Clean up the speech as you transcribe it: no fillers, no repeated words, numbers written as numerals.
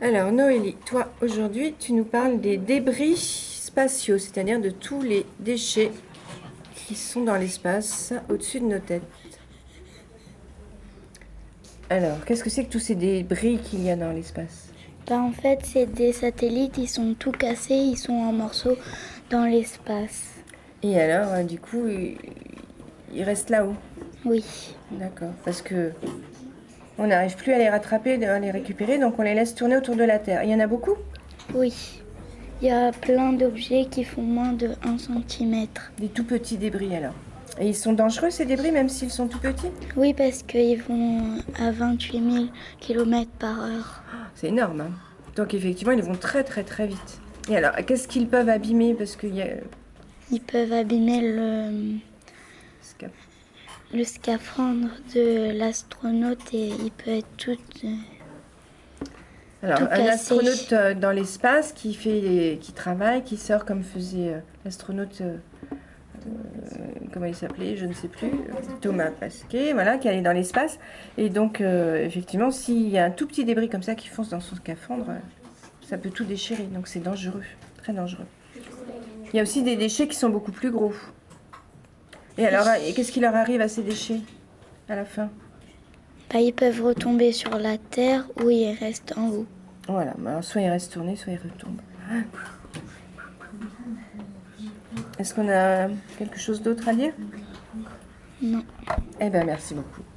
Alors Noélie, toi aujourd'hui tu nous parles des débris spatiaux, c'est-à-dire de tous les déchets qui sont dans l'espace au-dessus de nos têtes. Alors, qu'est-ce que c'est que tous ces débris qu'il y a dans l'espace? En fait, c'est des satellites, ils sont tout cassés, ils sont en morceaux dans l'espace. Et alors, du coup, ils restent là-haut? Oui, D'accord, parce que on n'arrive plus à les rattraper, à les récupérer, donc on les laisse tourner autour de la Terre. Il y en a beaucoup? oui. Il y a plein d'objets qui font moins de 1 centimètre. Des tout petits débris alors. Et ils sont dangereux ces débris même s'ils sont tout petits? Oui, parce qu'ils vont à 28 000 km par heure. C'est énorme, hein. Donc effectivement, ils vont très très très vite. Et alors, qu'est-ce qu'ils peuvent abîmer? Parce qu'il y a... Ils peuvent abîmer le scaphandre de l'astronaute et il peut être tout Alors, tout un cassé. astronaute dans l'espace qui travaille, qui sort comme faisait l'astronaute, comment il s'appelait, je ne sais plus, Thomas Pesquet, voilà, qui allait dans l'espace. Et donc, effectivement, s'il y a un tout petit débris comme ça qui fonce dans son scaphandre, ça peut tout déchirer. Donc, c'est dangereux, très dangereux. Il y a aussi des déchets qui sont beaucoup plus gros. Et alors, qu'est-ce qui leur arrive à ces déchets à la fin? Ils peuvent retomber sur la Terre ou ils restent en haut. Voilà, alors soit ils restent tournés, soit ils retombent. Est-ce qu'on a quelque chose d'autre à dire? Non. Eh bien, merci beaucoup.